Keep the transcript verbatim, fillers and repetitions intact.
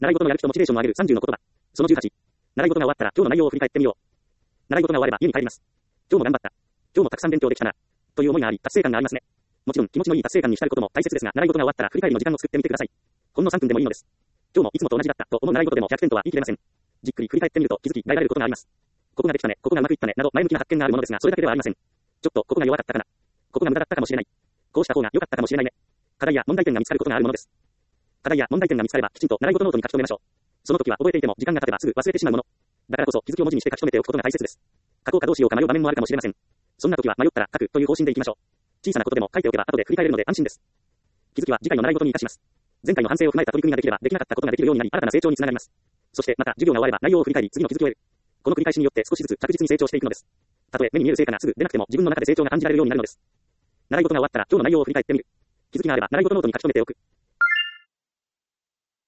習い事のやる気とモチベーションを上げるさんじゅうの言葉。そのじゅうはち。習い事が終わったら今日の内容を振り返ってみよう。習い事が終われば家に帰ります。今日も頑張った。今日もたくさん勉強できたな。という思いがあり、達成感がありますね。もちろん気持ちのいい達成感に浸ることも大切ですが、習い事が終わったら振り返りの時間を作ってみてください。ほんのさんぷんでもいいのです。今日もいつもと同じだったと思う習い事でもひゃくてんとは言い切れません。じっくり振り返ってみると気づきが得られることがあります。ここができたね、ここがうまくいったね、など前向きな発見があるものですが、それだけではありません。ちょっとここが弱かったかな。ここが無駄だったかもしれない。こうした方が良かったかもしれないね。課題や問題点が見つかることがあるものです。課題や問題点が見つかればきちんと習い事ノートに書き留めましょう。その時は覚えていても時間が経てばすぐ忘れてしまうもの。だからこそ気づきを文字にして書き留めておくことが大切です。書こうかどうしようか迷う場面もあるかもしれません。そんな時は迷ったら書くという方針でいきましょう。小さなことでも書いておけば後で振り返れるので安心です。気づきは次回の習い事に活かします。前回の反省を踏まえた取り組みができればできなかったことができるようになり新たな成長につながります。そしてまた授業が終われば内容を振り返り次の気づきを得る。この繰り返しによって少しずつ着実に成長していくのです。たとえ目に見える成果がすぐ出なくても自分の中で成長が感じられるようになるのです。習い事が終わったら今日の内容を振り返ってみる。気づきがあれば習い事ノートに書き留めておく。